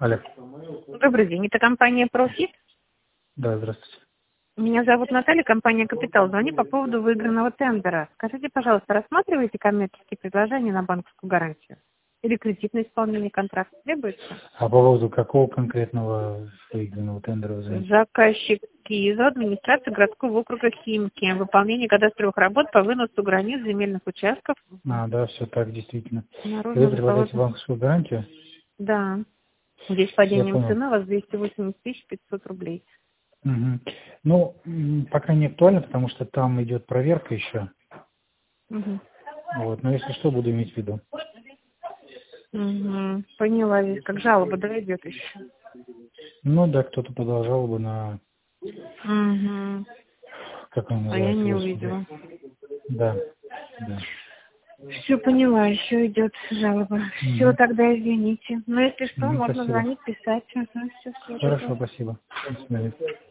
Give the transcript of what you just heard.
Алло. Добрый день, это компания «Профит». Да, здравствуйте. Меня зовут Наталья, компания «Капитал». Звоню по поводу выигранного тендера. Скажите, пожалуйста, рассматриваете коммерческие предложения на банковскую гарантию? Или кредитное исполнение контракта требуется? А по поводу какого конкретного выигранного тендера вы звоните? Заказчик КИЗО, администрация городского округа Химки. Выполнение кадастровых работ по выносу границ земельных участков. Да, все так, действительно. И вы Народного предлагаете руководства. банковскую гарантию? Да. Здесь Я падением понял. цены у вас 280 500 рублей. Угу. Ну, пока не актуально, потому что там идет проверка еще. Угу. Вот, но если что, буду иметь в виду. Угу. Поняла, здесь как жалоба дойдет еще. Ну да, кто-то подал жалобу на, Угу. как он А я называется, не господи. увидела. Да, да. Все поняла, еще идет жалоба. Все, Угу. тогда извините. Но если что, можно Спасибо. звонить, писать. Все, Хорошо, спасибо. До свидания.